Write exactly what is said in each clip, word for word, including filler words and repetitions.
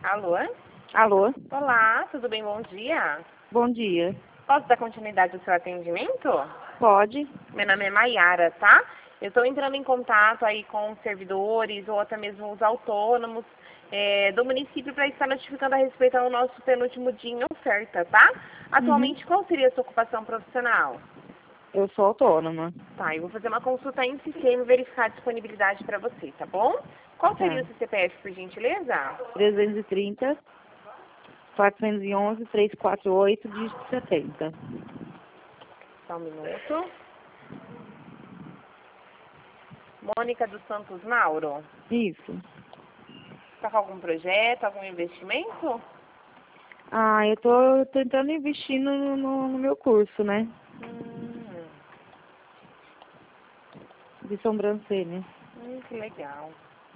Alô? Alô? Olá, tudo bem? Bom dia. Bom dia. Posso dar continuidade ao seu atendimento? Pode? Meu nome é Maiara, tá? Eu estou entrando em contato aí com os servidores ou até mesmo os autônomos é, do município para estar notificando a respeito ao nosso penúltimo dia em oferta, tá? Atualmente, Uhum. qual seria a sua ocupação profissional? Eu sou autônoma. Tá, eu vou fazer uma consulta em sistema e verificar a disponibilidade para você, tá bom? Qual seria Tá. o seu C P F, por gentileza? trezentos e trinta, quatrocentos e onze, trezentos e quarenta e oito, dígito setenta. Só um minuto. Mônica dos Santos Mauro. Isso. Está com algum projeto, algum investimento? Ah, eu tô tentando investir no, no, no meu curso, né? Hum, De sobrancelha. hum, que legal.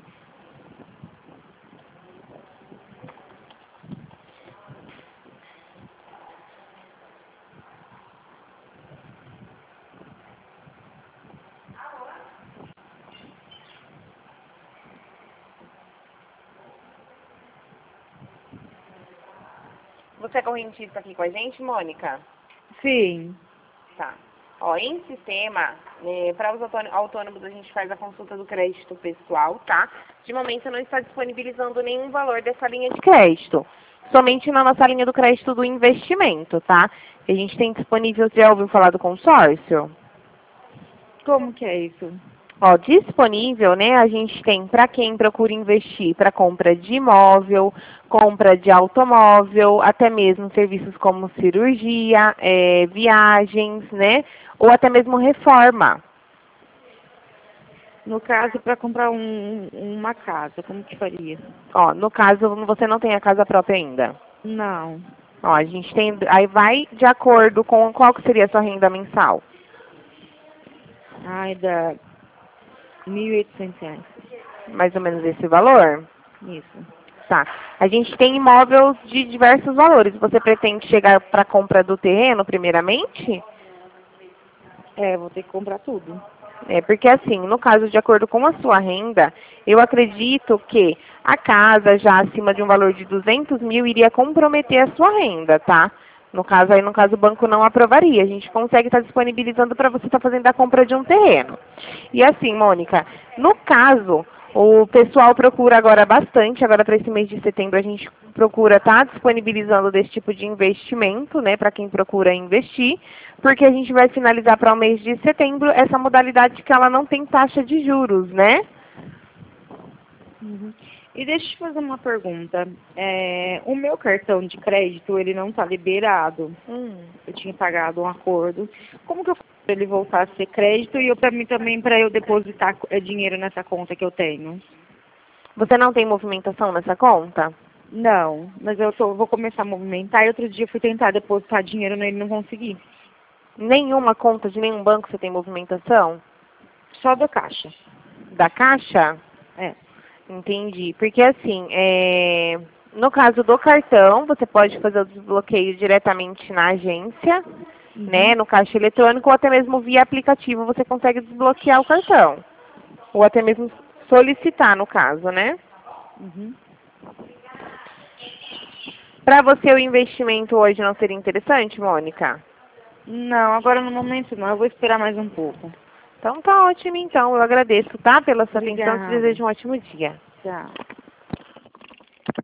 Você é correntista aqui com a gente, Mônica? Sim. Tá. Ó, em sistema, né, para os autôno- autônomos a gente faz a consulta do crédito pessoal, tá? De momento não está disponibilizando nenhum valor dessa linha de crédito. Somente na nossa linha do crédito do investimento, tá? A gente tem disponível, você já ouviu falar do consórcio? Como que é isso? Ó, disponível, né, a gente tem para quem procura investir para compra de imóvel, compra de automóvel, até mesmo serviços como cirurgia, é, viagens, né, ou até mesmo reforma. No caso, para comprar um, uma casa, como que faria? Ó, no caso, você não tem a casa própria ainda. Não. Ó, a gente tem, aí vai de acordo com qual que seria a sua renda mensal. Ai, dá mil e oitocentos reais. Mais ou menos esse valor? Isso. Tá. A gente tem imóveis de diversos valores. Você pretende chegar para a compra do terreno, primeiramente? É, vou ter que comprar tudo. É, porque assim, no caso, de acordo com a sua renda, eu acredito que a casa já acima de um valor de duzentos mil iria comprometer a sua renda, tá? No caso, aí, no caso, o banco não aprovaria. A gente consegue estar disponibilizando para você estar fazendo a compra de um terreno. E assim, Mônica, no caso, o pessoal procura agora bastante, agora para esse mês de setembro a gente procura estar disponibilizando desse tipo de investimento, né, para quem procura investir, porque a gente vai finalizar para o mês de setembro essa modalidade que ela não tem taxa de juros, né? Uhum. E deixa eu te fazer uma pergunta. É, o meu cartão de crédito, ele não está liberado. Hum. Eu tinha pagado um acordo. Como que eu faço para ele voltar a ser crédito e eu para mim também para eu depositar é, dinheiro nessa conta que eu tenho? Você não tem movimentação nessa conta? Não, mas eu tô, vou começar a movimentar e outro dia eu fui tentar depositar dinheiro nele e não consegui. Nenhuma conta de nenhum banco você tem movimentação? Só da caixa. Da Caixa? É. Entendi. Porque assim, é, no caso do cartão, você pode fazer o desbloqueio diretamente na agência, né, Uhum. no caixa eletrônico, ou até mesmo via aplicativo você consegue desbloquear o cartão. Ou até mesmo solicitar, no caso, né? Uhum. Para você o investimento hoje não seria interessante, Mônica? Não, agora no momento não. Eu vou esperar mais um pouco. Então tá ótimo, então. Eu agradeço, tá? Pela sua atenção. Te Obrigada. desejo um ótimo dia. Tchau.